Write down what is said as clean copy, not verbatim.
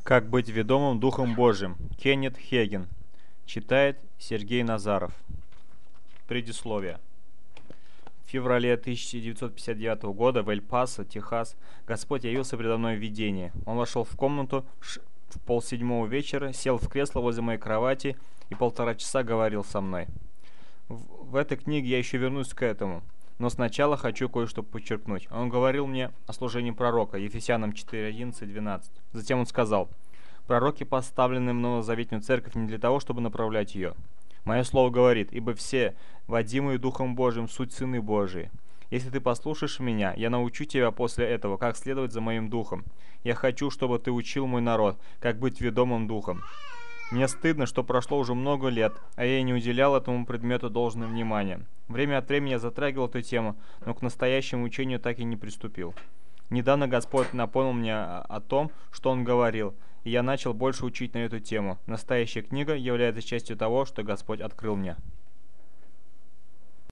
Как быть ведомым Духом Божьим? Кеннет Хейген. Читает Сергей Назаров. Предисловие. В феврале 1959 года в Эль-Пасо, Техас, Господь явился предо мной в видении. Он вошел в комнату в 6:30 вечера, сел в кресло возле моей кровати и 1,5 часа говорил со мной. В этой книге я еще вернусь к этому, но сначала хочу кое-что подчеркнуть. Он говорил мне о служении пророка, Ефесянам 4:11-12. Затем он сказал: «Пророки поставлены в новозаветную церковь не для того, чтобы направлять ее. Мое слово говорит, ибо все, водимые Духом Божьим, суть сыны Божии. Если ты послушаешь меня, я научу тебя после этого, как следовать за моим Духом. Я хочу, чтобы ты учил мой народ, как быть ведомым Духом». Мне стыдно, что прошло уже много лет, а я не уделял этому предмету должное внимание. Время от времени я затрагивал эту тему, но к настоящему учению так и не приступил. Недавно Господь напомнил мне о том, что Он говорил, и я начал больше учить на эту тему. Настоящая книга является частью того, что Господь открыл мне.